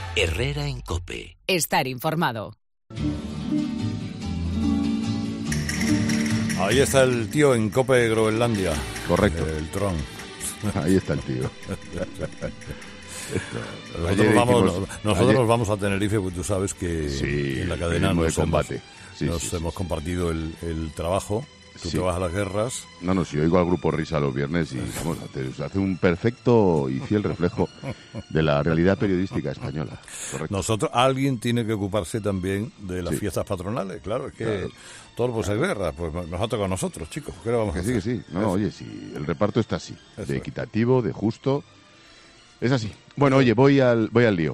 Herrera en COPE. Estar informado. Ahí está el tío en COPE Groenlandia. Correcto. El Tron. Ahí está el tío. Nosotros nos vamos a Tenerife, porque tú sabes que en la cadena de combate. Hemos compartido el trabajo. Tú te vas a las guerras. No, si oigo al grupo Risa los viernes y vamos, hace un perfecto y fiel reflejo de la realidad periodística española. Correcto. Alguien tiene que ocuparse también de las fiestas patronales. Claro, es que todo pues hay guerra, pues nos ha tocado a nosotros, chicos. ¿Qué le vamos a hacer? Que sí. No, oye, sí, el reparto está así, de equitativo, de justo. Es así. Bueno, oye, voy al lío.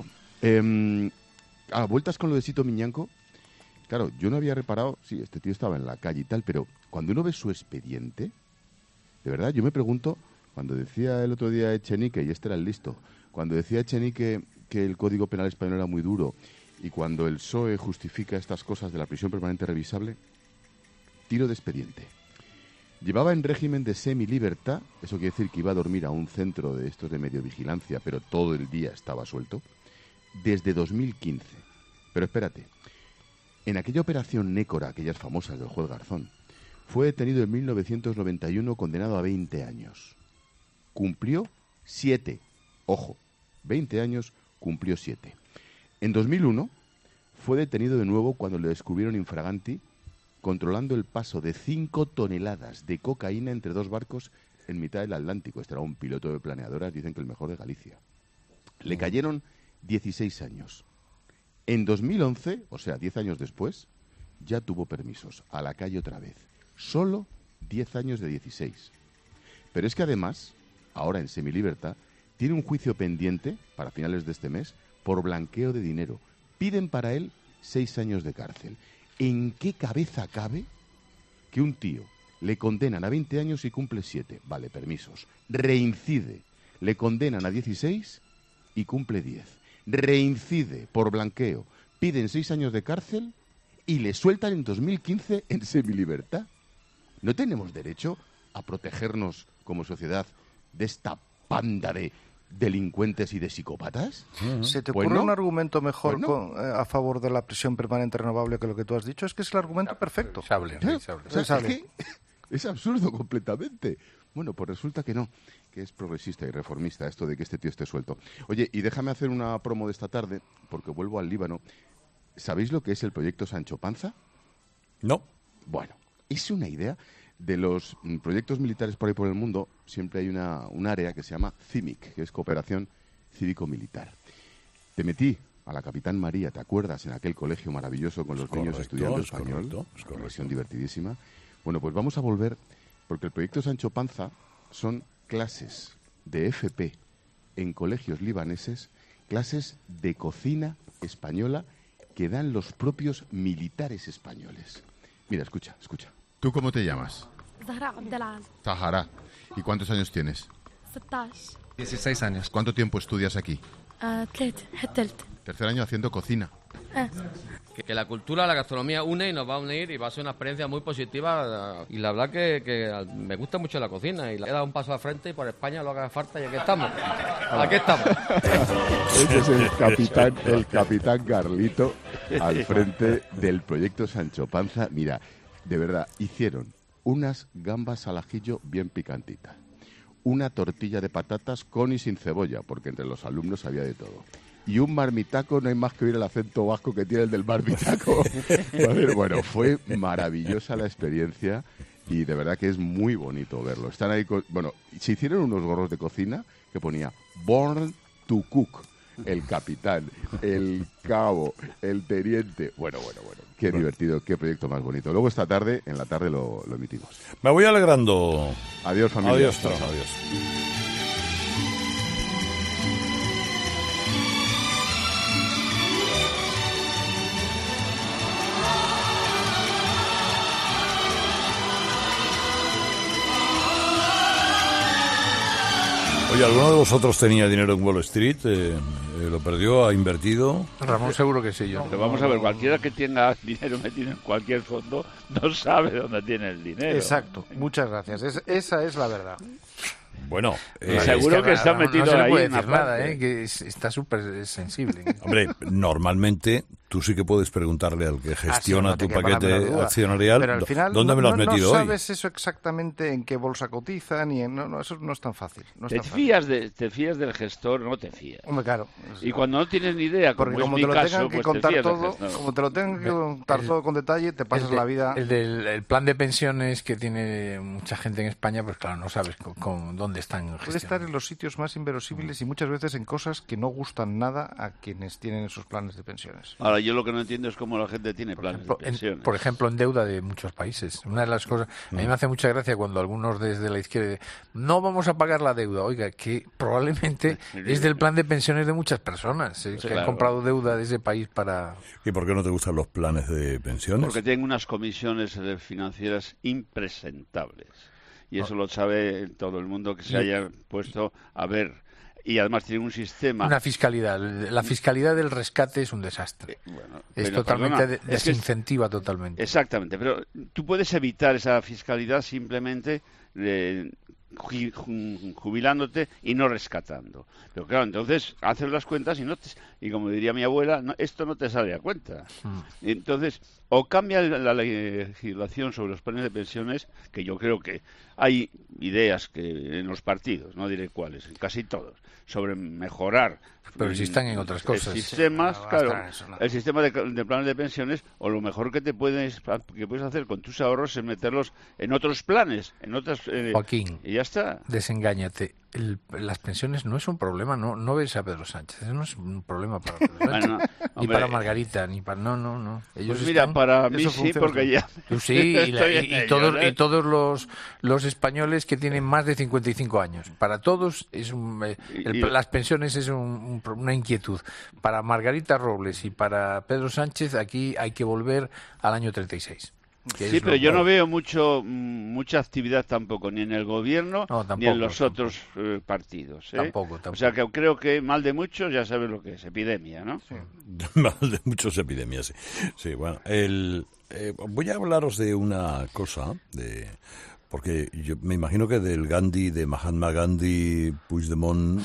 Vueltas con lo de Sito Miñanco. Claro, yo no había reparado, sí, este tío estaba en la calle y tal, pero cuando uno ve su expediente, de verdad, yo me pregunto, cuando decía el otro día Echenique, y este era el listo, cuando decía Echenique que el Código Penal español era muy duro, y cuando el PSOE justifica estas cosas de la prisión permanente revisable, tiro de expediente. Llevaba en régimen de semilibertad, eso quiere decir que iba a dormir a un centro de estos de medio vigilancia, pero todo el día estaba suelto, desde 2015. Pero espérate. En aquella operación Nécora, aquellas famosas del juez Garzón, fue detenido en 1991, condenado a 20 años. Cumplió 7. Ojo, 20 años, cumplió 7. En 2001 fue detenido de nuevo cuando le descubrieron infraganti, controlando el paso de 5 toneladas de cocaína entre dos barcos en mitad del Atlántico. Este era un piloto de planeadoras, dicen que el mejor de Galicia. Le cayeron 16 años. En 2011, o sea, 10 años después, ya tuvo permisos. A la calle otra vez. Solo 10 años de 16. Pero es que además, ahora en semilibertad, tiene un juicio pendiente, para finales de este mes, por blanqueo de dinero. Piden para él 6 años de cárcel. ¿En qué cabeza cabe que un tío le condenan a 20 años y cumple 7? Vale, permisos. Reincide. Le condenan a 16 y cumple 10. Reincide por blanqueo, piden 6 años de cárcel y le sueltan en 2015 en semilibertad. ¿No tenemos derecho a protegernos como sociedad de esta panda de delincuentes y de psicópatas? ¿Se te ocurre un argumento mejor a favor de la prisión permanente renovable que lo que tú has dicho? Es que es el argumento perfecto. Es absurdo completamente. Bueno, pues resulta que no, que es progresista y reformista esto de que este tío esté suelto. Oye, y déjame hacer una promo de esta tarde, porque vuelvo al Líbano. ¿Sabéis lo que es el proyecto Sancho Panza? No. Bueno, es una idea de los proyectos militares por ahí por el mundo. Siempre hay un área que se llama CIMIC, que es Cooperación Cívico-Militar. Te metí a la Capitán María, ¿te acuerdas? En aquel colegio maravilloso con los niños estudiando español. Es una versión divertidísima. Bueno, pues vamos a volver, porque el proyecto Sancho Panza son clases de FP en colegios libaneses, clases de cocina española que dan los propios militares españoles. Mira, escucha. ¿Tú cómo te llamas? Zahra Abdelal. Zahara. ¿Y cuántos años tienes? 16 años. ¿Cuánto tiempo estudias aquí? 3. Tercer año haciendo cocina. Que la cultura, la gastronomía une y nos va a unir y va a ser una experiencia muy positiva. Y la verdad que me gusta mucho la cocina y he dado un paso al frente y por España lo que haga falta y aquí estamos. Ese es el capitán Carlito al frente del proyecto Sancho Panza. Mira, de verdad, hicieron unas gambas al ajillo bien picantitas, una tortilla de patatas con y sin cebolla, porque entre los alumnos había de todo. Y un marmitaco, no hay más que oír el acento vasco que tiene el del marmitaco. Bueno, fue maravillosa la experiencia y de verdad que es muy bonito verlo. Están ahí se hicieron unos gorros de cocina que ponía Born to Cook, el capitán, el cabo, el teniente. Bueno, qué divertido, qué proyecto más bonito. Luego en la tarde lo emitimos. Me voy alegrando. Adiós, familia. Adiós, adiós. Oye, ¿alguno de vosotros tenía dinero en Wall Street? ¿Lo perdió? ¿Ha invertido? Ramón seguro que sí, yo. Pero vamos a ver, cualquiera que tenga dinero metido en cualquier fondo no sabe dónde tiene el dinero. Exacto, muchas gracias. Esa es la verdad. Bueno, seguro que está metido no se le ahí puede en una decir nada, parte. que está súper sensible. hombre, normalmente tú sí que puedes preguntarle al que gestiona no te tu quepa la menor paquete duda. accionarial Pero al final dónde me lo has metido no hoy. sabes eso exactamente en qué bolsa cotiza, ni en... No, eso no es tan fácil. No es Te tan fácil. fías del gestor, no te fías. Hombre, claro. Y cuando no tienes ni idea, como Porque es como mi te lo caso, tengan que pues te contar fías del todo, gestor. como te lo tengan que contar todo con detalle, te pasas la vida... El plan de pensiones que tiene mucha gente en España, pues claro, no sabes con dónde están Puede gestionando. estar en los sitios más inverosímiles y muchas veces en cosas que no gustan nada a quienes tienen esos planes de pensiones. Ahora, yo lo que no entiendo es cómo la gente tiene planes de pensiones. Por ejemplo, en deuda de muchos países. Una de las cosas, a mí me hace mucha gracia cuando algunos desde la izquierda no vamos a pagar la deuda. Oiga, que probablemente es del plan de pensiones de muchas personas que han comprado deuda de ese país para... ¿Y por qué no te gustan los planes de pensiones? Porque tienen unas comisiones financieras impresentables. Y eso lo sabe todo el mundo que se haya puesto a ver. Y además tienen un sistema... Una fiscalidad. La fiscalidad del rescate es un desastre. Bueno, es pero, totalmente perdona, desincentiva totalmente. Exactamente, pero tú puedes evitar esa fiscalidad simplemente jubilándote y no rescatando. Pero claro, entonces haces las cuentas y como diría mi abuela, esto no te sale a cuenta. Entonces, o cambia la legislación sobre los planes de pensiones, que yo creo que hay ideas que en los partidos, no diré cuáles, en casi todos, sobre mejorar. Pero si están en otras cosas. Sistemas, Sí, claro, eso no. el sistema de planes de pensiones, o lo mejor que puedes hacer con tus ahorros es meterlos en otros planes, en otras... Joaquín, y ya está. desengáñate. Las pensiones no es un problema, no ves a Pedro Sánchez, eso no es un problema para Pedro Sánchez, Bueno, ni hombre, para Margarita, ni para... No. Ellos pues mira, están... para mí eso sí, funciona. porque ya... Sí, y todos ¿eh? los españoles que tienen más de 55 años. Para todos es las pensiones es una inquietud. Para Margarita Robles y para Pedro Sánchez aquí hay que volver al año 36. Sí, pero yo no veo mucha actividad tampoco, ni en el gobierno, ni en los otros partidos. Tampoco. O sea, que creo que mal de muchos ya sabes lo que es, epidemia, ¿no? Sí. Mal de muchas epidemias, sí. Sí, bueno, voy a hablaros de una cosa, porque yo me imagino que del Gandhi, de Mahatma Gandhi, Puigdemont,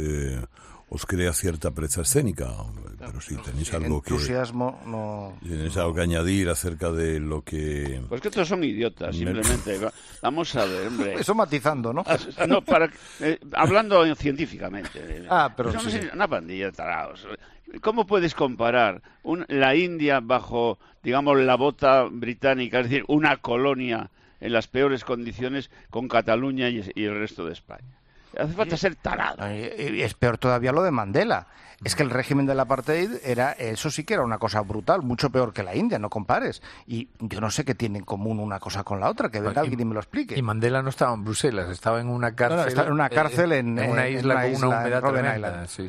os crea cierta pereza escénica, pero si tenéis algo entusiasmo no... ¿Tenéis algo que añadir acerca de lo que... Pues que estos son idiotas, simplemente. Vamos a ver, hombre. Eso matizando, ¿no? No, hablando científicamente. Pero somos sí. una pandilla de tarados. ¿Cómo puedes comparar la India bajo, digamos, la bota británica, es decir, una colonia en las peores condiciones, con Cataluña y el resto de España? Hace falta ser tarado. Y es peor todavía lo de Mandela. Es que el régimen del apartheid eso sí que era una cosa brutal, mucho peor que la India, no compares. Y yo no sé qué tiene en común una cosa con la otra, que venga alguien y me lo explique. Y Mandela no estaba en Bruselas, estaba en una cárcel. No, estaba en una cárcel en una isla con una humedad Robben tremenda. Island. Sí.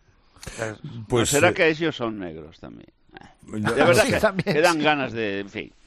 Pues, ¿Será que ellos son negros también? De ya- verdad Sí, que también, me dan sí. ganas de... En fin.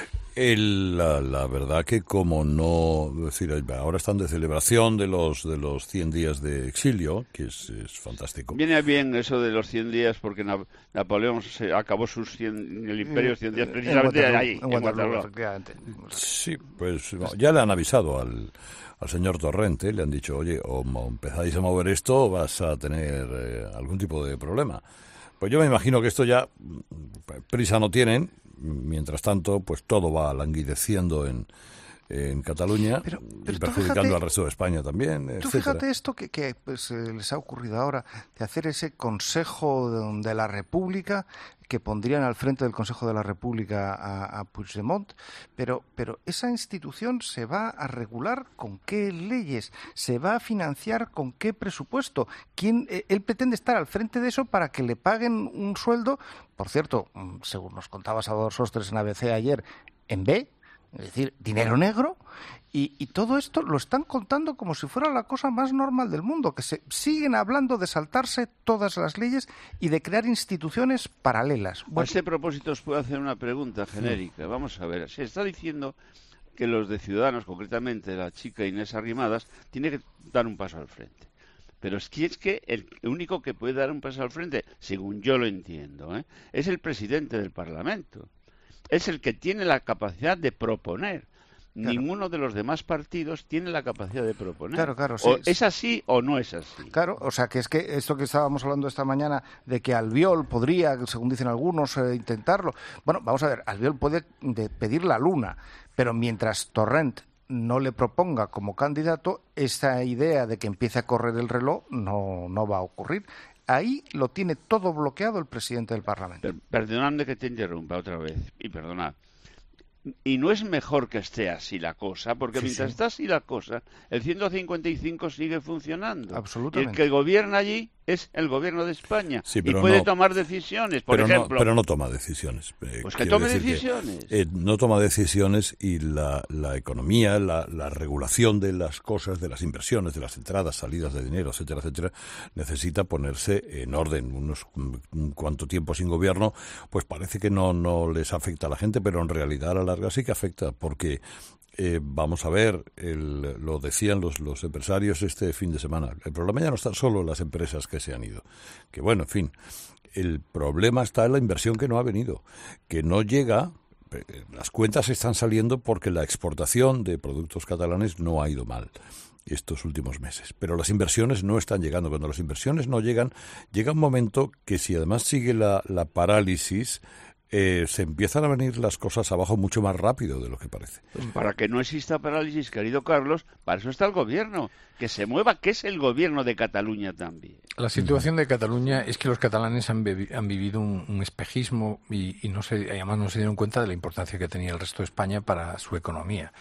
La verdad que como no... Es decir, ahora están de celebración de los 100 días de exilio, que es fantástico. Viene bien eso de los 100 días porque Napoleón acabó el imperio 100 días precisamente ahí, en Waterloo. Efectivamente. Sí, pues ya le han avisado al señor Torrente, le han dicho, oye, o empezáis a mover esto o vas a tener algún tipo de problema. Pues yo me imagino que esto ya prisa no tienen. Mientras tanto, pues todo va languideciendo en Cataluña Pero y tú perjudicando fíjate- al resto de España también, Tú etcétera. fíjate esto que pues, les ha ocurrido ahora, de hacer ese Consejo de la República, que pondrían al frente del Consejo de la República a Puigdemont, pero esa institución se va a regular con qué leyes, se va a financiar con qué presupuesto. Él pretende estar al frente de eso para que le paguen un sueldo, por cierto, según nos contaba Salvador Sostres en ABC ayer, en B, es decir, dinero negro, y todo esto lo están contando como si fuera la cosa más normal del mundo, que se siguen hablando de saltarse todas las leyes y de crear instituciones paralelas. A este propósito os puedo hacer una pregunta genérica. Vamos a ver, se está diciendo que los de Ciudadanos, concretamente la chica Inés Arrimadas, tiene que dar un paso al frente. Pero es que el único que puede dar un paso al frente, según yo lo entiendo, es el presidente del Parlamento. Es el que tiene la capacidad de proponer. ninguno de los demás partidos tiene la capacidad de proponer. Claro, sí. O es así o no es así. Claro, o sea, que es que esto que estábamos hablando esta mañana de que Albiol podría, según dicen algunos, intentarlo. Bueno, vamos a ver, Albiol puede pedir la luna, pero mientras Torrent no le proponga como candidato, esa idea de que empiece a correr el reloj no va a ocurrir. Ahí lo tiene todo bloqueado el presidente del Parlamento. Perdonadme que te interrumpa otra vez, y perdonad. Y no es mejor que esté así la cosa, porque mientras está así la cosa, el 155 sigue funcionando. Absolutamente. Y el que gobierna allí es el gobierno de España. Sí, y puede tomar decisiones, por ejemplo. Pero no toma decisiones. Pues que tome decisiones. No toma decisiones y la economía, la regulación de las cosas, de las inversiones, de las entradas, salidas de dinero, etcétera, etcétera, necesita ponerse en orden. Un cuanto tiempo sin gobierno, pues parece que no les afecta a la gente, pero en realidad a la larga sí que afecta, porque vamos a ver, lo decían los empresarios este fin de semana, el problema ya no está solo en las empresas que se han ido, que bueno, en fin, el problema está en la inversión que no ha venido, que no llega. Las cuentas están saliendo porque la exportación de productos catalanes no ha ido mal estos últimos meses, pero las inversiones no están llegando. Cuando las inversiones no llegan, llega un momento que si además sigue la parálisis, se empiezan a venir las cosas abajo mucho más rápido de lo que parece. Pues para que no exista parálisis, querido Carlos, para eso está el gobierno, que se mueva, que es el gobierno de Cataluña también. La situación de Cataluña es que los catalanes han vivido un espejismo y además no se dieron cuenta de la importancia que tenía el resto de España para su economía.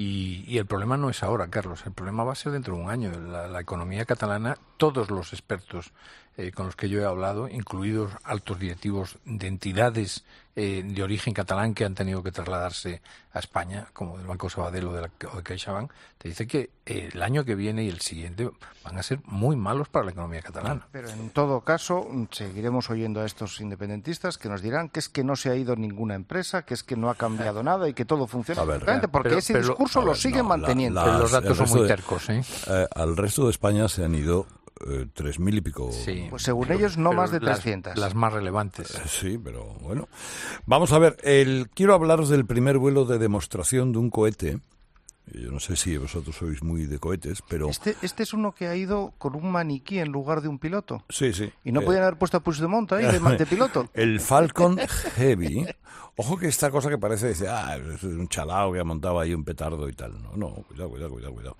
Y el problema no es ahora, Carlos, el problema va a ser dentro de un año. La economía catalana, todos los expertos con los que yo he hablado, incluidos altos directivos de entidades de origen catalán que han tenido que trasladarse a España, como del Banco Sabadell o de CaixaBank, te dice que el año que viene y el siguiente van a ser muy malos para la economía catalana. Pero en todo caso, seguiremos oyendo a estos independentistas que nos dirán que es que no se ha ido ninguna empresa, que es que no ha cambiado nada y que todo funciona perfectamente, porque ese discurso lo siguen manteniendo. Pero los datos son muy tercos. Al resto de España se han ido 3.000 y pico. Sí, pues según ellos no más de 300. Las más relevantes. Sí, pero bueno. Vamos a ver, quiero hablaros del primer vuelo de demostración de un cohete. Yo no sé si vosotros sois muy de cohetes, pero... Este es uno que ha ido con un maniquí en lugar de un piloto. Sí, sí. ¿Y no podían haber puesto a Puigdemont ahí de piloto? El Falcon Heavy. Ojo que esta cosa que parece, dice, es un chalao que ha montado ahí un petardo y tal. No, cuidado.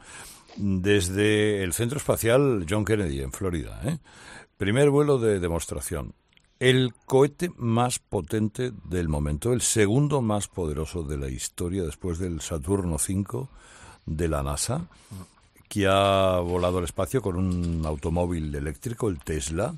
Desde el Centro Espacial John Kennedy, en Florida, primer vuelo de demostración. El cohete más potente del momento, el segundo más poderoso de la historia después del Saturno V de la NASA, que ha volado al espacio con un automóvil eléctrico, el Tesla,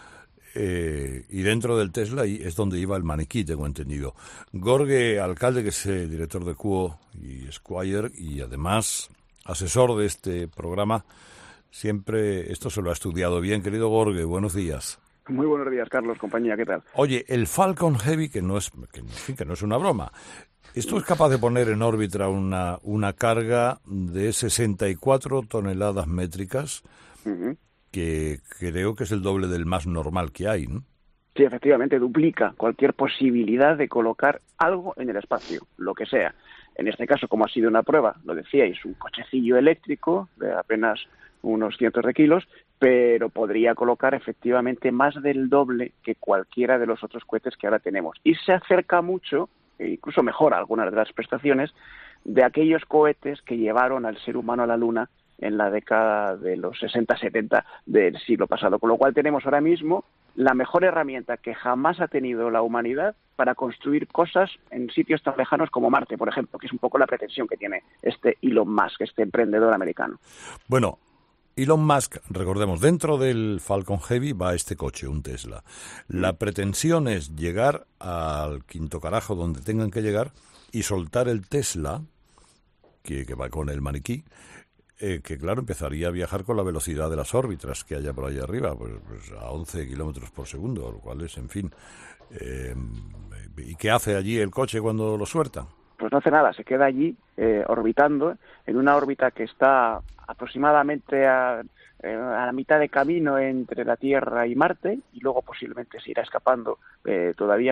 y dentro del Tesla es donde iba el maniquí, tengo entendido. Jorge Alcalde, que es director de Cuo y Squire, y además asesor de este programa, siempre esto se lo ha estudiado bien. Querido Jorge, buenos días. Muy buenos días, Carlos, compañía, ¿qué tal? Oye, el Falcon Heavy, que no es una broma, esto es capaz de poner en órbita una carga de 64 toneladas métricas, que creo que es el doble del más normal que hay, ¿no? Sí, efectivamente, duplica cualquier posibilidad de colocar algo en el espacio, lo que sea. En este caso, como ha sido una prueba, lo decíais, un cochecillo eléctrico de apenas unos cientos de kilos, pero podría colocar efectivamente más del doble que cualquiera de los otros cohetes que ahora tenemos. Y se acerca mucho, e incluso mejora algunas de las prestaciones, de aquellos cohetes que llevaron al ser humano a la Luna en la década de los 60-70 del siglo pasado. Con lo cual tenemos ahora mismo la mejor herramienta que jamás ha tenido la humanidad para construir cosas en sitios tan lejanos como Marte, por ejemplo, que es un poco la pretensión que tiene este Elon Musk, este emprendedor americano. Bueno, Elon Musk, recordemos, dentro del Falcon Heavy va este coche, un Tesla. La pretensión es llegar al quinto carajo donde tengan que llegar y soltar el Tesla, que va con el maniquí, que claro, empezaría a viajar con la velocidad de las órbitas que haya por ahí arriba, pues a 11 kilómetros por segundo, lo cual es, en fin. ¿Y qué hace allí el coche cuando lo sueltan? Pues no hace nada, se queda allí orbitando en una órbita que está aproximadamente a la mitad de camino entre la Tierra y Marte, y luego posiblemente se irá escapando todavía más,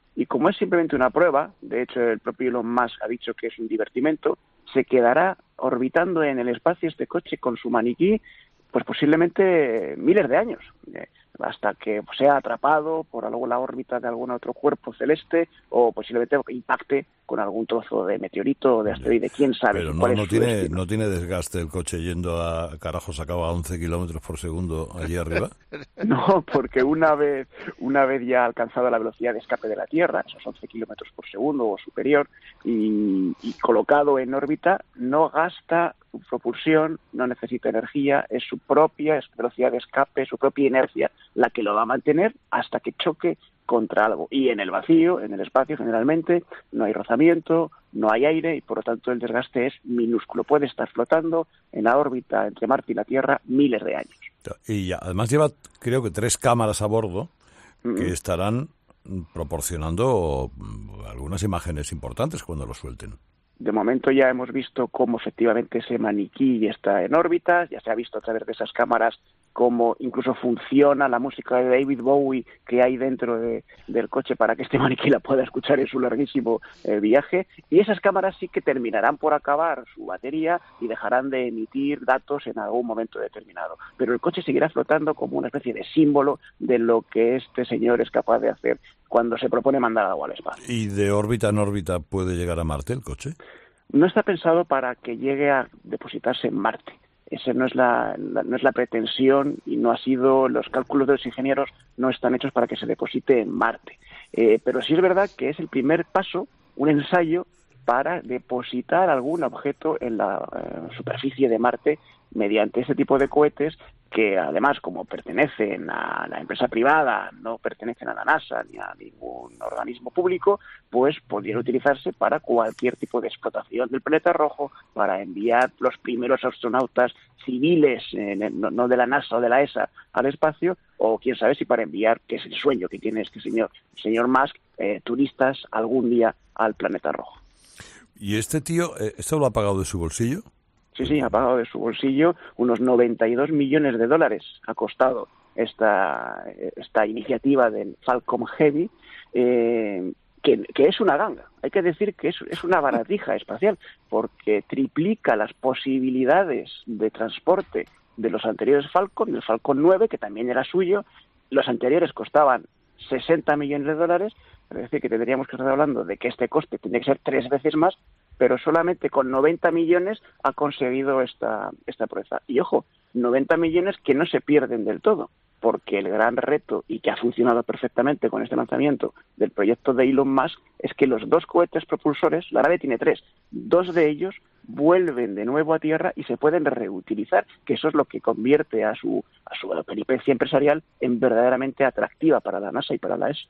y como es simplemente una prueba, de hecho el propio Elon Musk ha dicho que es un divertimento, se quedará orbitando en el espacio este coche con su maniquí, pues posiblemente miles de años, hasta que sea atrapado por la órbita de algún otro cuerpo celeste o posiblemente impacte con algún trozo de meteorito o de asteroide, quién sabe. Pero no tiene desgaste el coche yendo a carajos acaba a 11 kilómetros por segundo allí arriba. No, porque una vez ya ha alcanzado la velocidad de escape de la Tierra, esos 11 kilómetros por segundo o superior, y colocado en órbita, no gasta propulsión, no necesita energía, es su propia velocidad de escape, su propia inercia, la que lo va a mantener hasta que choque contra algo. Y en el vacío, en el espacio, generalmente, no hay rozamiento, no hay aire y, por lo tanto, el desgaste es minúsculo. Puede estar flotando en la órbita entre Marte y la Tierra miles de años. Y además lleva, creo que 3 cámaras a bordo que estarán proporcionando algunas imágenes importantes cuando lo suelten. De momento ya hemos visto cómo efectivamente ese maniquí está en órbita, ya se ha visto a través de esas cámaras cómo incluso funciona la música de David Bowie que hay dentro del coche para que este maniquí la pueda escuchar en su larguísimo viaje, y esas cámaras sí que terminarán por acabar su batería y dejarán de emitir datos en algún momento determinado. Pero el coche seguirá flotando como una especie de símbolo de lo que este señor es capaz de hacer cuando se propone mandar algo al espacio. ¿Y de órbita en órbita puede llegar a Marte el coche? No está pensado para que llegue a depositarse en Marte. Esa no es la pretensión y no ha sido, los cálculos de los ingenieros no están hechos para que se deposite en Marte. Pero sí es verdad que es el primer paso, un ensayo para depositar algún objeto en la superficie de Marte mediante ese tipo de cohetes que además, como pertenecen a la empresa privada, no pertenecen a la NASA ni a ningún organismo público, pues podrían utilizarse para cualquier tipo de explotación del planeta rojo, para enviar los primeros astronautas civiles, no de la NASA o de la ESA, al espacio, o quién sabe si para enviar, que es el sueño que tiene este señor Musk, turistas algún día al planeta rojo. ¿Y este tío, esto lo ha pagado de su bolsillo? Sí, ha pagado de su bolsillo unos $92 millones ha costado esta iniciativa del Falcon Heavy, que es una ganga. Hay que decir que es una baratija espacial, porque triplica las posibilidades de transporte de los anteriores Falcon, del Falcon 9, que también era suyo. Los anteriores costaban $60 millones, es decir, que tendríamos que estar hablando de que este coste tiene que ser 3 veces más, pero solamente con 90 millones ha conseguido esta proeza. Y ojo, 90 millones que no se pierden del todo, porque el gran reto, y que ha funcionado perfectamente con este lanzamiento del proyecto de Elon Musk, es que los 2 cohetes propulsores, la nave tiene 3, 2 de ellos vuelven de nuevo a Tierra y se pueden reutilizar, que eso es lo que convierte a su peripecia empresarial en verdaderamente atractiva para la NASA y para la ESA.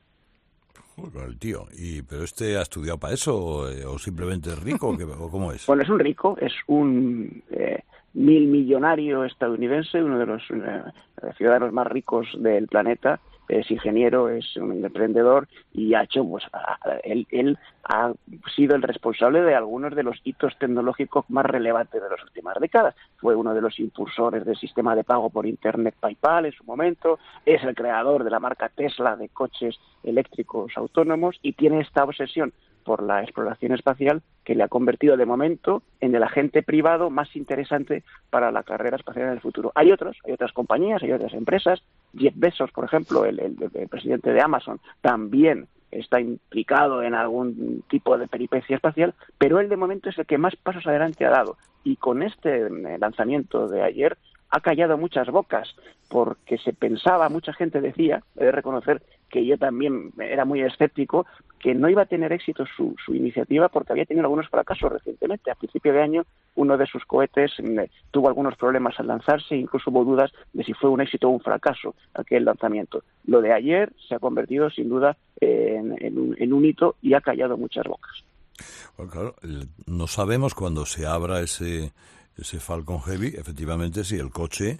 El tío, ¿pero este ha estudiado para eso o simplemente es rico o cómo es? Bueno, es un rico, es un millonario estadounidense, uno de los ciudadanos más ricos del planeta. Es ingeniero, es un emprendedor y ha hecho, él ha sido el responsable de algunos de los hitos tecnológicos más relevantes de las últimas décadas. Fue uno de los impulsores del sistema de pago por Internet PayPal en su momento, es el creador de la marca Tesla de coches eléctricos autónomos y tiene esta obsesión por la exploración espacial que le ha convertido de momento en el agente privado más interesante para la carrera espacial en el futuro. Hay otras compañías, hay otras empresas. Jeff Bezos, por ejemplo, el presidente de Amazon, también está implicado en algún tipo de peripecia espacial, pero él de momento es el que más pasos adelante ha dado. Y con este lanzamiento de ayer ha callado muchas bocas, porque se pensaba, mucha gente decía, he de reconocer que yo también era muy escéptico, que no iba a tener éxito su iniciativa porque había tenido algunos fracasos recientemente. A principio de año, uno de sus cohetes tuvo algunos problemas al lanzarse, incluso hubo dudas de si fue un éxito o un fracaso aquel lanzamiento. Lo de ayer se ha convertido, sin duda, en un hito y ha callado muchas bocas. Bueno, claro, no sabemos cuando se abra ese Falcon Heavy, efectivamente, si el coche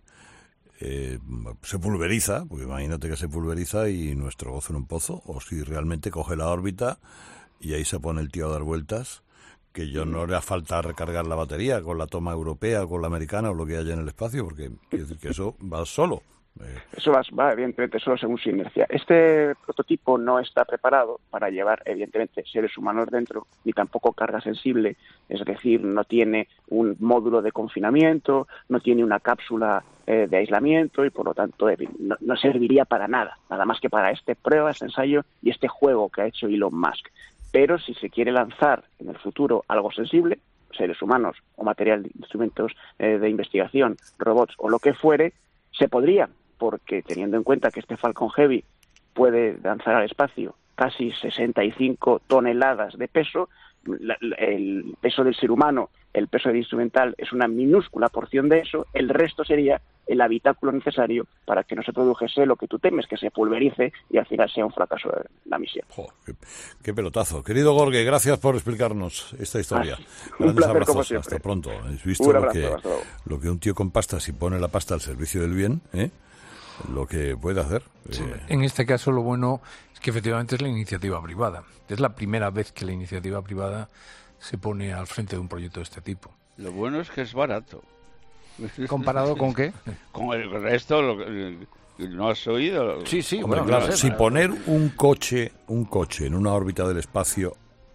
se pulveriza, porque imagínate que se pulveriza y nuestro gozo en un pozo, o si realmente coge la órbita y ahí se pone el tío a dar vueltas, que yo no le hace falta recargar la batería con la toma europea, con la americana o lo que haya en el espacio, porque quiero decir que eso va solo. Eso va evidentemente solo según su inercia. Este prototipo no está preparado para llevar evidentemente seres humanos dentro, ni tampoco carga sensible, es decir, no tiene un módulo de confinamiento, no tiene una cápsula de aislamiento y por lo tanto no serviría para nada más que para esta prueba, este ensayo y este juego que ha hecho Elon Musk. Pero si se quiere lanzar en el futuro algo sensible, seres humanos o material de instrumentos de investigación, robots o lo que fuere, se podría, porque teniendo en cuenta que este Falcon Heavy puede lanzar al espacio casi 65 toneladas de peso, el peso del ser humano, el peso del instrumental es una minúscula porción de eso, el resto sería el habitáculo necesario para que no se produjese lo que tú temes, que se pulverice y al final sea un fracaso la misión. Qué pelotazo. Querido Jorge, gracias por explicarnos esta historia. Un placer, abrazos, como siempre. Hasta pronto. ¿Has visto lo que un tío con pasta, si pone la pasta al servicio del bien, lo que puede hacer? Sí. En este caso lo bueno es que efectivamente es la iniciativa privada. Es la primera vez que la iniciativa privada se pone al frente de un proyecto de este tipo. Lo bueno es que es barato. ¿Comparado con qué? Con el resto, ¿no has oído? Sí, hombre, bueno, claro, si poner un coche en una órbita del espacio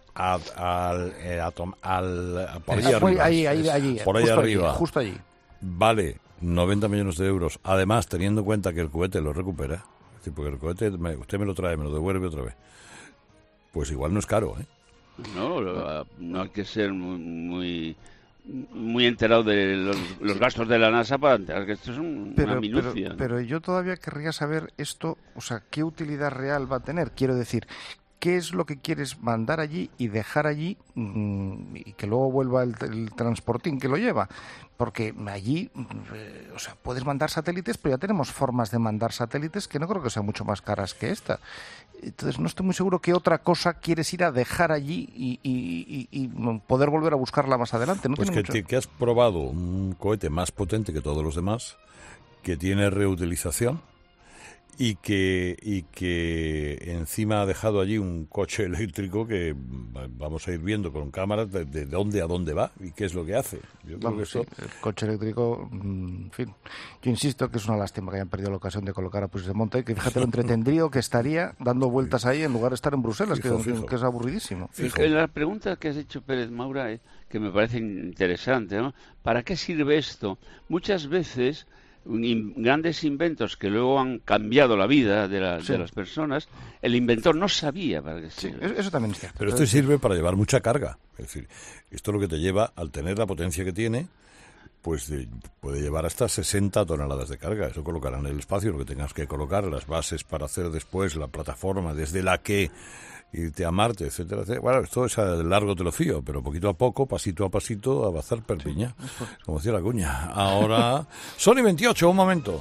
por ahí arriba, justo allí, vale 90 millones de euros, además teniendo en cuenta que el cohete lo recupera, es decir, porque el cohete usted me lo trae, me lo devuelve otra vez, pues igual no es caro, ¿eh? No hay que ser muy enterado de los gastos de la NASA para enterar que esto es una minucia. Pero yo todavía querría saber esto, o sea, ¿qué utilidad real va a tener? Quiero decir, ¿qué es lo que quieres mandar allí y dejar allí y que luego vuelva el transportín que lo lleva? Porque allí, o sea, puedes mandar satélites, pero ya tenemos formas de mandar satélites que no creo que sean mucho más caras que esta. Entonces no estoy muy seguro qué otra cosa quieres ir a dejar allí y poder volver a buscarla más adelante. Pues que has probado un cohete más potente que todos los demás, que tiene reutilización y que encima ha dejado allí un coche eléctrico que vamos a ir viendo con cámaras de dónde a dónde va y qué es lo que hace. Yo creo que eso... El coche eléctrico, en fin, yo insisto que es una lástima que hayan perdido la ocasión de colocar a Puigdemont, que fíjate lo entretendrío que estaría dando vueltas ahí en lugar de estar en Bruselas, que es aburridísimo. La pregunta que has hecho, Pérez Maura, que me parece interesante, ¿no? ¿Para qué sirve esto? Muchas veces grandes inventos que luego han cambiado la vida de las personas, el inventor no sabía para qué sirve. Sí, eso también es cierto. Pero esto sirve para llevar mucha carga. Es decir, esto es lo que te lleva, al tener la potencia que tiene, pues puede llevar hasta 60 toneladas de carga. Eso colocará en el espacio lo que tengas que colocar, las bases para hacer después la plataforma desde la que irte a Marte, etcétera, etcétera. Bueno, esto es a largo te lo fío, pero poquito a poco, pasito a pasito, avanzar perpiña, como decía la cuña. Ahora, Sony 28, un momento.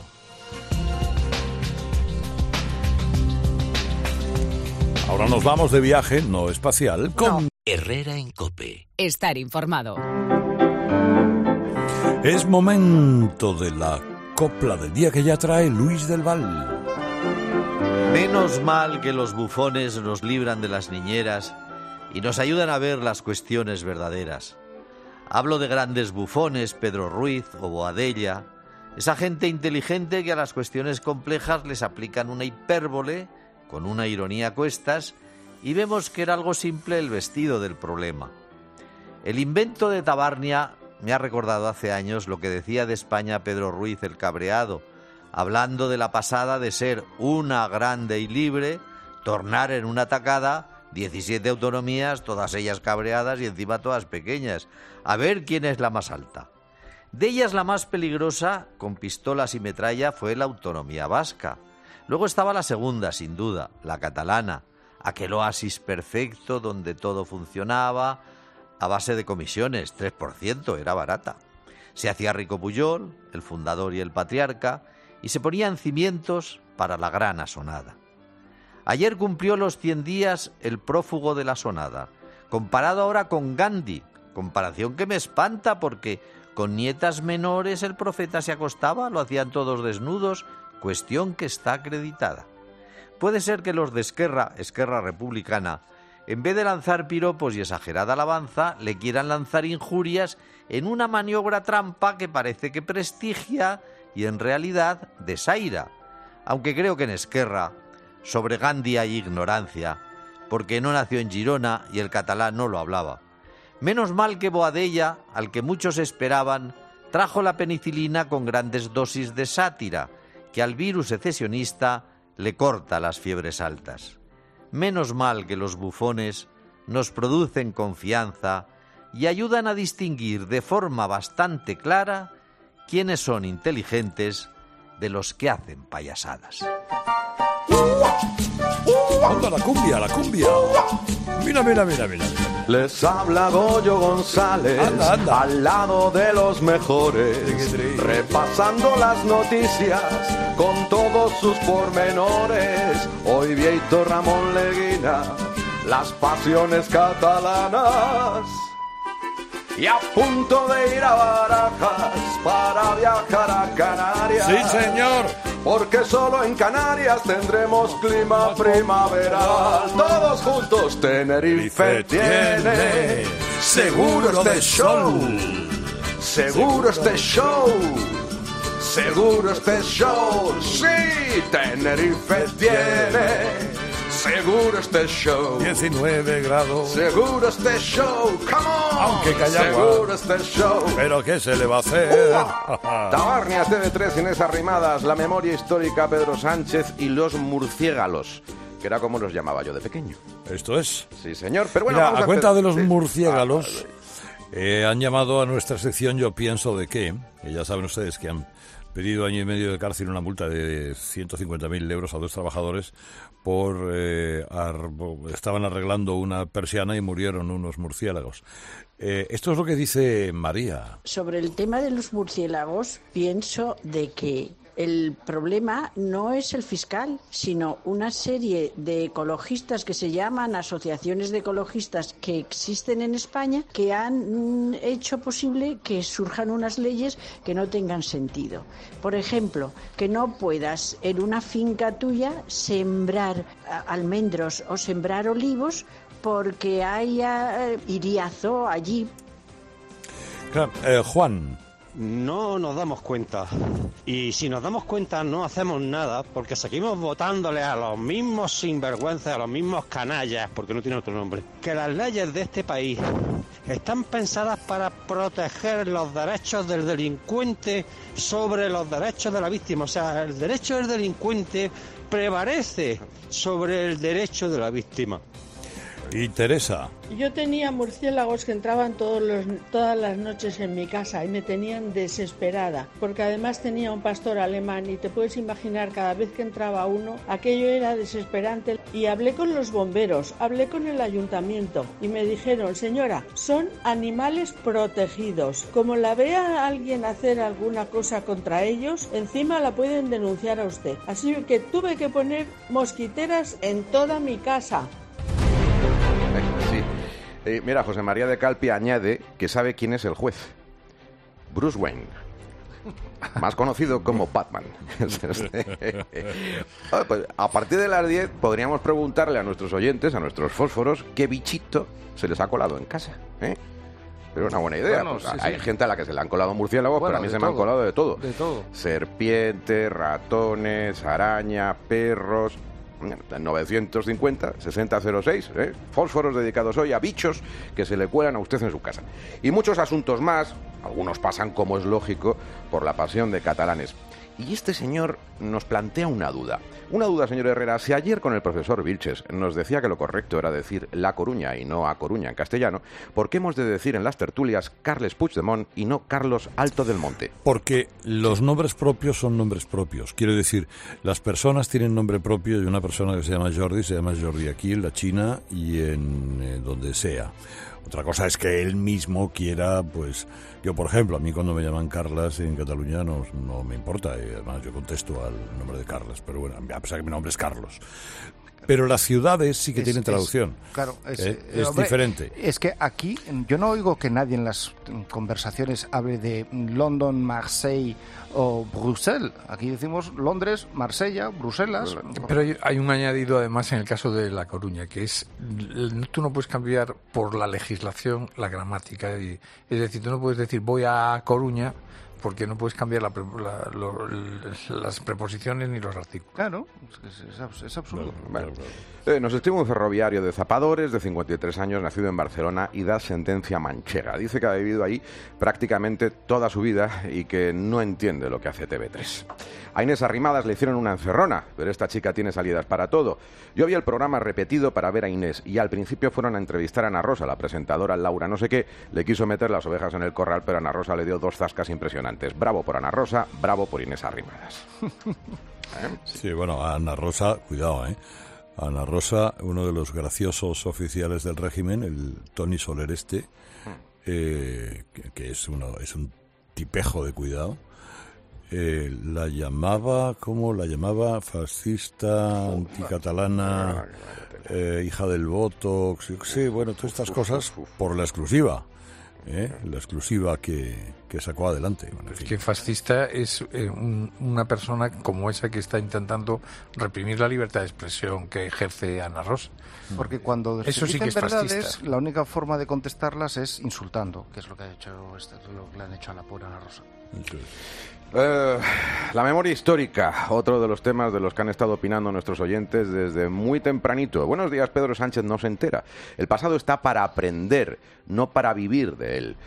Ahora nos vamos de viaje, no espacial, con Herrera en COPE. Estar informado. Es momento de la copla del día que ya trae Luis del Val. Menos mal que los bufones nos libran de las niñeras y nos ayudan a ver las cuestiones verdaderas. Hablo de grandes bufones, Pedro Ruiz o Boadella, esa gente inteligente que a las cuestiones complejas les aplican una hipérbole con una ironía a cuestas y vemos que era algo simple el vestido del problema. El invento de Tabarnia me ha recordado hace años lo que decía de España Pedro Ruiz el cabreado, hablando de la pasada de ser una grande y libre, tornar en una tacada 17 autonomías, todas ellas cabreadas y encima todas pequeñas. A ver quién es la más alta. De ellas la más peligrosa, con pistolas y metralla, fue la autonomía vasca. Luego estaba la segunda, sin duda, la catalana, aquel oasis perfecto donde todo funcionaba a base de comisiones, 3%, era barata. Se hacía rico Pujol, el fundador y el patriarca, y se ponían cimientos para la gran asonada. Ayer cumplió los 100 días el prófugo de la asonada, comparado ahora con Gandhi, comparación que me espanta porque con nietas menores el profeta se acostaba, lo hacían todos desnudos, cuestión que está acreditada. Puede ser que los de Esquerra Republicana, en vez de lanzar piropos y exagerada alabanza, le quieran lanzar injurias en una maniobra trampa que parece que prestigia y en realidad desaira, aunque creo que en Esquerra sobre Gandhi hay ignorancia, porque no nació en Girona y el catalán no lo hablaba. Menos mal que Boadella, al que muchos esperaban, trajo la penicilina con grandes dosis de sátira, que al virus secesionista le corta las fiebres altas. Menos mal que los bufones nos producen confianza y ayudan a distinguir de forma bastante clara quiénes son inteligentes de los que hacen payasadas. ¡Anda, la cumbia, la cumbia! Mira. Les habla Goyo González, anda. al lado de los mejores, repasando las noticias con todos sus pormenores. Hoy Vieito Ramón Leguina, las pasiones catalanas. Y a punto de ir a Barajas para viajar a Canarias. ¡Sí, señor! Porque solo en Canarias tendremos clima primaveral. Todos juntos Tenerife tiene seguro este show. Seguro este show. Seguro este show. Sí, Tenerife tiene seguro este show. 19 grados. Seguro este show. Come on. Aunque calla agua. Seguro este show. ¿Pero qué se le va a hacer? Tabarnia, TV3, Inés Arrimadas, la memoria histórica, Pedro Sánchez y los murciélagos, que era como los llamaba yo de pequeño. Esto es. Sí, señor. Pero bueno, mira, vamos a cuenta de los sí. murciélagos, han llamado a nuestra sección Yo pienso de qué. Y ya saben ustedes que han pedido 1 año y medio de cárcel, una multa de 150.000 euros a 2 trabajadores por estaban arreglando una persiana y murieron unos murciélagos. Esto es lo que dice María. Sobre el tema de los murciélagos, pienso de que el problema no es el fiscal, sino una serie de ecologistas que se llaman asociaciones de ecologistas que existen en España, que han hecho posible que surjan unas leyes que no tengan sentido. Por ejemplo, que no puedas en una finca tuya sembrar almendros o sembrar olivos porque haya iriazo allí. Claro, Juan. No nos damos cuenta. Y si nos damos cuenta no hacemos nada porque seguimos votándole a los mismos sinvergüenzas, a los mismos canallas, porque no tiene otro nombre. Que las leyes de este país están pensadas para proteger los derechos del delincuente sobre los derechos de la víctima. O sea, el derecho del delincuente prevalece sobre el derecho de la víctima. Y Teresa. Yo tenía murciélagos que entraban todas las noches en mi casa y me tenían desesperada, porque además tenía un pastor alemán y te puedes imaginar cada vez que entraba uno, aquello era desesperante. Y hablé con los bomberos, hablé con el ayuntamiento y me dijeron, señora, son animales protegidos. Como la vea alguien hacer alguna cosa contra ellos, encima la pueden denunciar a usted. Así que tuve que poner mosquiteras en toda mi casa. Sí. Mira, José María de Calpi añade que sabe quién es el juez. Bruce Wayne, más conocido como Batman. Pues, a partir de las 10 podríamos preguntarle a nuestros oyentes, a nuestros fósforos, qué bichito se les ha colado en casa, ¿eh? Pero una buena idea. Bueno, pues, sí, hay sí. gente a la que se le han colado murciélagos, Bueno, pero a mí de se me han todo, colado de todo. de todo. Serpientes, ratones, araña, perros. 950 6006, fósforos dedicados hoy a bichos que se le cuelan a usted en su casa. Y muchos asuntos más, algunos pasan, como es lógico, por la pasión de catalanes. Y este señor nos plantea una duda, señor Herrera. Si ayer con el profesor Vilches nos decía que lo correcto era decir La Coruña y no A Coruña en castellano, ¿por qué hemos de decir en las tertulias Carles Puigdemont y no Carlos Alto del Monte? Porque los nombres propios son nombres propios. Quiero decir, las personas tienen nombre propio y una persona que se llama Jordi aquí en la China y en donde sea. Otra cosa es que él mismo quiera, pues... Yo, por ejemplo, a mí cuando me llaman Carlas en Cataluña no me importa. Y además yo contesto al nombre de Carlas, pero bueno, a pesar que mi nombre es Carlos. Pero las ciudades sí que tienen traducción. Claro, es hombre, diferente. Es que aquí yo no oigo que nadie en las conversaciones hable de London, Marseille o Bruselas. Aquí decimos Londres, Marsella, Bruselas. Pero hay un añadido además en el caso de La Coruña, que es, tú no puedes cambiar por la legislación la gramática. Es decir, tú no puedes decir voy a Coruña, porque no puedes cambiar las preposiciones ni los artículos. Claro, es absurdo. Bueno, nos estima un ferroviario de Zapadores, de 53 años, nacido en Barcelona y da sentencia manchega. Dice que ha vivido ahí prácticamente toda su vida y que no entiende lo que hace TV3. A Inés Arrimadas le hicieron una encerrona, pero esta chica tiene salidas para todo. Yo vi el programa repetido para ver a Inés y al principio fueron a entrevistar a Ana Rosa, la presentadora Laura no sé qué, le quiso meter las ovejas en el corral, pero Ana Rosa le dio 2 zascas impresionantes. Bravo por Ana Rosa, bravo por Inés Arrimadas. Sí, bueno, Ana Rosa, cuidado, Ana Rosa, uno de los graciosos oficiales del régimen, el Toni Soler que es un tipejo de cuidado, la llamaba fascista, anticatalana, hija del Botox, sí, bueno, todas estas cosas por la exclusiva que sacó adelante. Bueno, es que fascista es una persona como esa que está intentando reprimir la libertad de expresión que ejerce Ana Rosa. Porque cuando eso sí que es verdades, la única forma de contestarlas es insultando, que es lo que lo que le han hecho a la pobre Ana Rosa. La memoria histórica, otro de los temas de los que han estado opinando nuestros oyentes desde muy tempranito. Buenos días, Pedro Sánchez no se entera. El pasado está para aprender, no para vivir de él.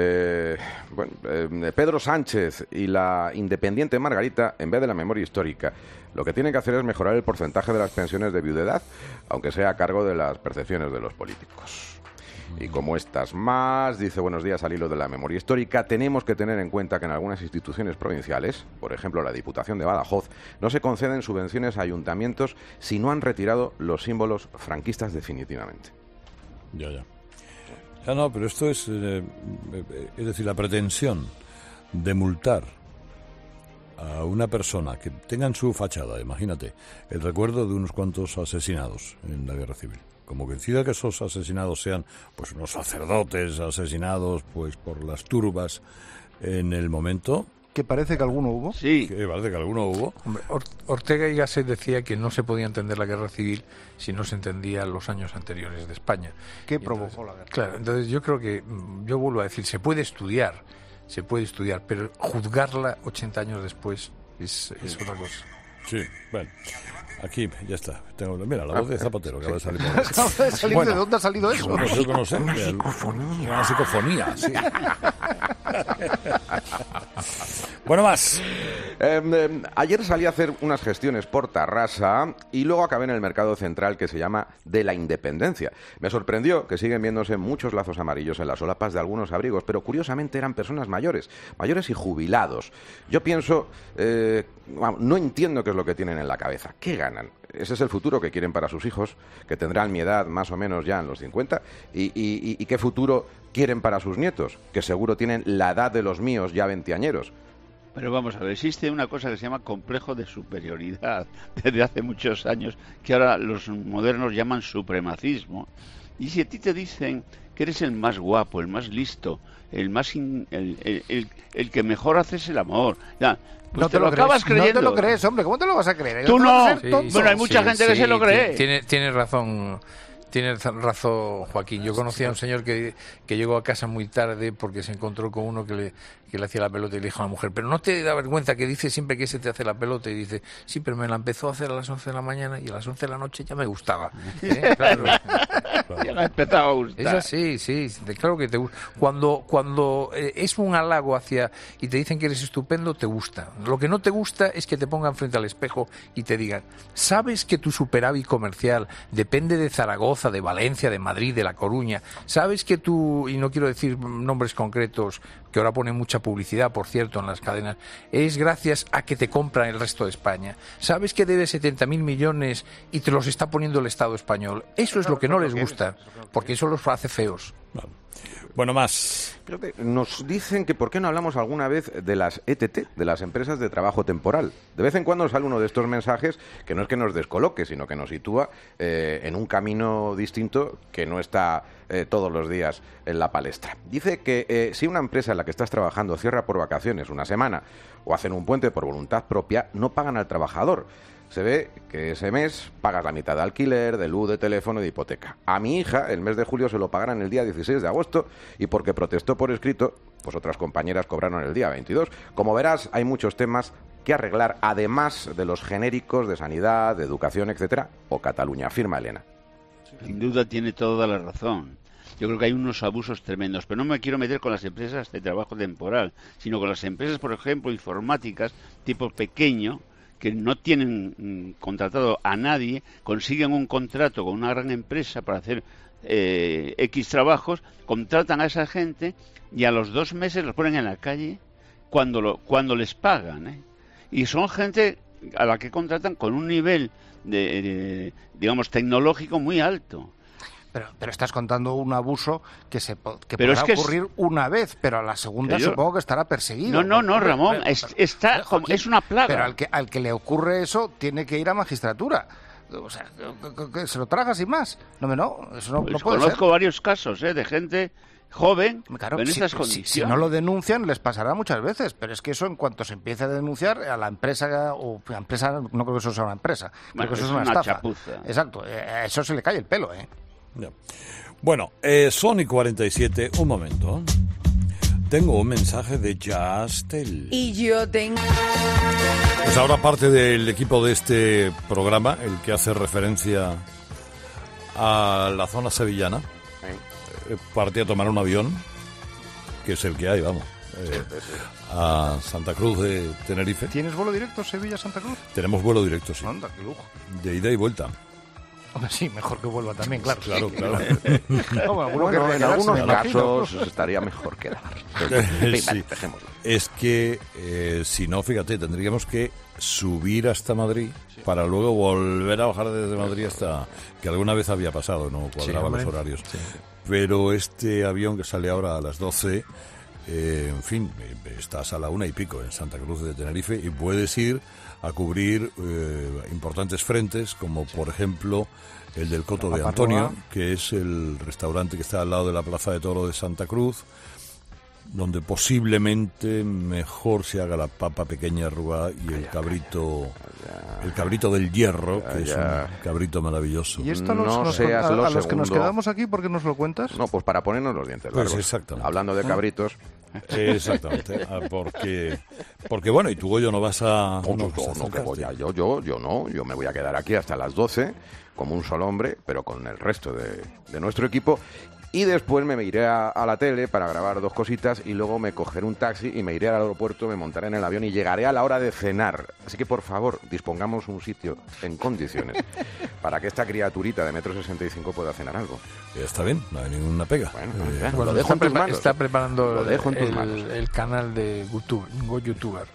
Pedro Sánchez y la independiente Margarita, en vez de la memoria histórica, lo que tienen que hacer es mejorar el porcentaje de las pensiones de viudedad, aunque sea a cargo de las percepciones de los políticos. Y como estas más, dice buenos días al hilo de la memoria histórica, tenemos que tener en cuenta que en algunas instituciones provinciales, por ejemplo la Diputación de Badajoz, no se conceden subvenciones a ayuntamientos si no han retirado los símbolos franquistas definitivamente. Ya, no, pero esto es decir, la pretensión de multar a una persona que tenga en su fachada, imagínate, el recuerdo de unos cuantos asesinados en la Guerra Civil. Como que decida que esos asesinados sean pues unos sacerdotes asesinados pues por las turbas en el momento. Que parece que alguno hubo. Sí. Que parece que alguno hubo. Hombre, Ortega y Gasset decía que no se podía entender la Guerra Civil si no se entendía los años anteriores de España. ¿Qué provocó la guerra? Claro, entonces yo creo que, yo vuelvo a decir, se puede estudiar, pero juzgarla 80 años después es otra cosa. Sí, bueno. Aquí, ya está. Mira, la voz de Zapatero que acaba de salir. ¿De dónde ha salido eso? No sé. Una psicofonía, sí. Bueno, más. Ayer salí a hacer unas gestiones por Tarrasa y luego acabé en el mercado central que se llama de la Independencia. Me sorprendió que siguen viéndose muchos lazos amarillos en las solapas de algunos abrigos, pero curiosamente eran personas mayores y jubilados. Yo pienso, no entiendo qué es lo que tienen en la cabeza. ¿Qué ganan? Ese es el futuro que quieren para sus hijos, que tendrán mi edad más o menos ya en los 50, y qué futuro quieren para sus nietos, que seguro tienen la edad de los míos ya veinteañeros. Pero vamos a ver, existe una cosa que se llama complejo de superioridad desde hace muchos años, que ahora los modernos llaman supremacismo. Y si a ti te dicen que eres el más guapo, el más listo, el que mejor haces el amor, ya, pues no te lo acabas creyendo. No te lo crees, hombre, ¿cómo te lo vas a creer? Tú no. Bueno, hay mucha gente que se lo cree. Tienes razón. Tienes razón, Joaquín. Yo conocí a un señor que llegó a casa muy tarde porque se encontró con uno que le hacía la pelota y le dijo a la mujer, pero no te da vergüenza que dice siempre que ese te hace la pelota, y dice, sí, pero me la empezó a hacer a las 11 de la mañana y a las 11 de la noche ya me gustaba. Claro. Ya me ha empezado a gustar. Es así, sí, claro que te gusta. Cuando es un halago y te dicen que eres estupendo, te gusta. Lo que no te gusta es que te pongan frente al espejo y te digan, ¿sabes que tu superávit comercial depende de Zaragoza, de Valencia, de Madrid, de La Coruña? ¿Sabes que tú, y no quiero decir nombres concretos, que ahora ponen mucha publicidad, por cierto, en las cadenas, es gracias a que te compran el resto de España? ¿Sabes que debes 70.000 millones y te los está poniendo el Estado español? Eso es lo que no les gusta, porque eso los hace feos. Bueno, más. Nos dicen que por qué no hablamos alguna vez de las ETT, de las empresas de trabajo temporal. De vez en cuando sale uno de estos mensajes que no es que nos descoloque, sino que nos sitúa en un camino distinto que no está todos los días en la palestra. Dice que si una empresa en la que estás trabajando cierra por vacaciones una semana o hacen un puente por voluntad propia, no pagan al trabajador. se ve que ese mes pagas la mitad de alquiler, de luz, de teléfono y de hipoteca. A mi hija el mes de julio se lo pagarán el día 16 de agosto y porque protestó por escrito, pues otras compañeras cobraron el día 22. Como verás, hay muchos temas que arreglar, además de los genéricos de sanidad, de educación, etcétera, o Cataluña, afirma Elena. Sin duda tiene toda la razón. Yo creo que hay unos abusos tremendos, pero no me quiero meter con las empresas de trabajo temporal, sino con las empresas, por ejemplo, informáticas, tipo pequeño, que no tienen contratado a nadie, consiguen un contrato con una gran empresa para hacer X trabajos, contratan a esa gente y a los 2 meses los ponen en la calle cuando les pagan, Y son gente a la que contratan con un nivel digamos, tecnológico muy alto. Pero estás contando un abuso que podrá ocurrir una vez, pero a la segunda supongo que estará perseguido. No, Ramón, es una plaga. Pero al que le ocurre eso tiene que ir a magistratura. O sea, que se lo traga sin más. Eso no puede ser. Conozco varios casos de gente joven claro, en esas condiciones. Si no lo denuncian, les pasará muchas veces, pero es que eso en cuanto se empiece a denunciar a la empresa, no creo que eso sea una empresa, creo que eso es una estafa. Chapuza. Exacto, a eso se le cae el pelo, Ya. Bueno, Sony 47, un momento. Tengo un mensaje de Justel. Y yo tengo... Pues ahora parte del equipo de este programa, el que hace referencia a la zona sevillana, partí a tomar un avión, que es el que hay, vamos, a Santa Cruz de Tenerife. ¿Tienes vuelo directo Sevilla-Santa Cruz? Tenemos vuelo directo, sí. Anda, qué lujo. De ida y vuelta. Hombre, sí, mejor que vuelva también, claro. Claro. Bueno, en algunos casos estaría mejor quedar. Sí. Es que, si no, fíjate, tendríamos que subir hasta Madrid para luego volver a bajar desde Madrid hasta... que alguna vez había pasado, no cuadraba los horarios. Sí. Pero este avión que sale ahora a las 12, en fin, estás a la 1:00 en Santa Cruz de Tenerife y puedes ir a cubrir importantes frentes, como por ejemplo el del Coto de Antonio, que es el restaurante que está al lado de la Plaza de Toro de Santa Cruz, donde posiblemente mejor se haga la papa pequeña arrugada y el cabrito del Hierro, que es un cabrito maravilloso. ¿Y esto a los que nos quedamos aquí, por qué nos lo cuentas? No, pues para ponernos los dientes largos. Pues exactamente. Hablando de cabritos... Exactamente, porque bueno, y tú, Goyo, no vas a... Yo me voy a quedar aquí hasta las 12 como un solo hombre, pero con el resto de nuestro equipo, y después me iré a la tele para grabar 2 cositas y luego me cogeré un taxi y me iré al aeropuerto, me montaré en el avión y llegaré a la hora de cenar. Así que, por favor, dispongamos un sitio en condiciones para que esta criaturita de 1,65 m pueda cenar algo. Está bien, no hay ninguna pega. Bueno, lo dejo en tus manos. Está preparando el canal de GoYouTuber.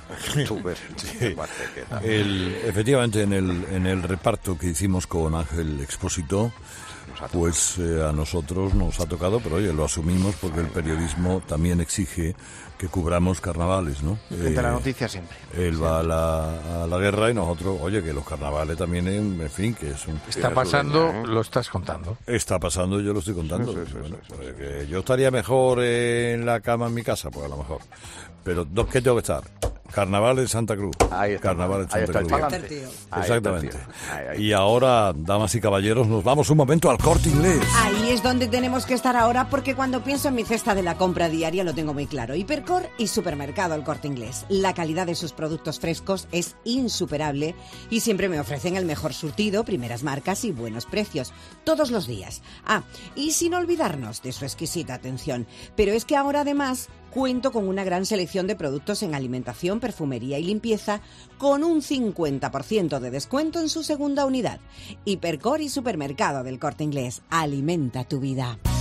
Efectivamente, en el reparto que hicimos con Ángel Expósito, pues a nosotros nos ha tocado, pero oye, lo asumimos porque el periodismo también exige que cubramos carnavales, ¿no? De la noticia siempre. Él va a la guerra y nosotros, oye, que los carnavales también, en fin, que es un... Está pasando, lo estás contando. Está pasando, yo lo estoy contando. Que yo estaría mejor en la cama en mi casa, pues a lo mejor. Pero, ¿qué tengo que estar? Carnaval en Santa Cruz. Carnaval en Santa Cruz. Exactamente. Y ahora, damas y caballeros, nos vamos un momento al Corte Inglés. Ahí es donde tenemos que estar ahora, porque cuando pienso en mi cesta de la compra diaria lo tengo muy claro. Hipercor y Supermercado El Corte Inglés. La calidad de sus productos frescos es insuperable y siempre me ofrecen el mejor surtido, primeras marcas y buenos precios. Todos los días. Y sin olvidarnos de su exquisita atención. Pero es que ahora además cuento con una gran selección de productos en alimentación, perfumería y limpieza con un 50% de descuento en su segunda unidad. Hipercor y Supermercado del Corte Inglés. Alimenta tu vida.